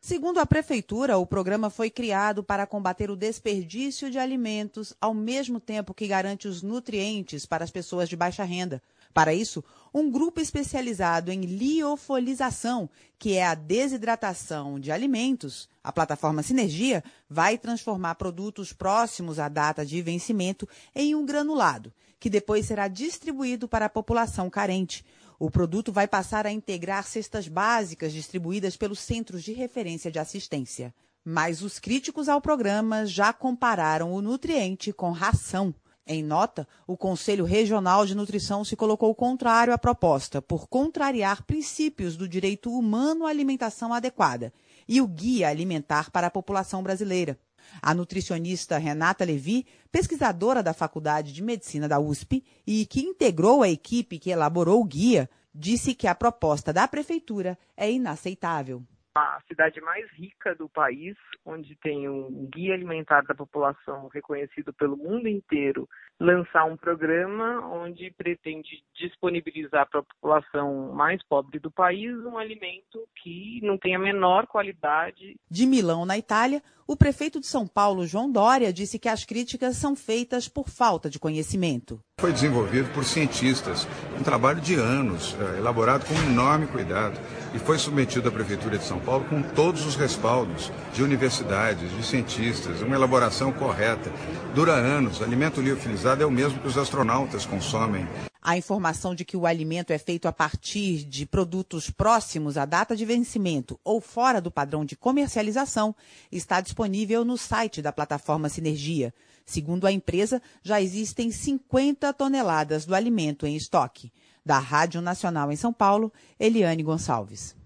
Segundo a Prefeitura, o programa foi criado para combater o desperdício de alimentos, ao mesmo tempo que garante os nutrientes para as pessoas de baixa renda. Para isso, um grupo especializado em liofolização, que é a desidratação de alimentos, a plataforma Sinergia, vai transformar produtos próximos à data de vencimento em um granulado, que depois será distribuído para a população carente. O produto vai passar a integrar cestas básicas distribuídas pelos Centros de Referência de Assistência. Mas os críticos ao programa já compararam o nutriente com ração. Em nota, o Conselho Regional de Nutrição se colocou contrário à proposta, por contrariar princípios do direito humano à alimentação adequada e o Guia Alimentar para a População Brasileira. A nutricionista Renata Levi, pesquisadora da Faculdade de Medicina da USP e que integrou a equipe que elaborou o guia, disse que a proposta da Prefeitura é inaceitável. A cidade mais rica do país, onde tem um guia alimentar da população reconhecido pelo mundo inteiro, lançar um programa onde pretende disponibilizar para a população mais pobre do país um alimento que não tem a menor qualidade. De Milão, na Itália, o prefeito de São Paulo, João Dória, disse que as críticas são feitas por falta de conhecimento. Foi desenvolvido por cientistas, um trabalho de anos, elaborado com enorme cuidado, e foi submetido à Prefeitura de São Paulo com todos os respaldos de universidades, de cientistas, uma elaboração correta. Dura anos, o alimento liofilizado é o mesmo que os astronautas consomem. A informação de que o alimento é feito a partir de produtos próximos à data de vencimento ou fora do padrão de comercialização está disponível no site da plataforma Sinergia. Segundo a empresa, já existem 50 toneladas do alimento em estoque. Da Rádio Nacional em São Paulo, Eliane Gonçalves.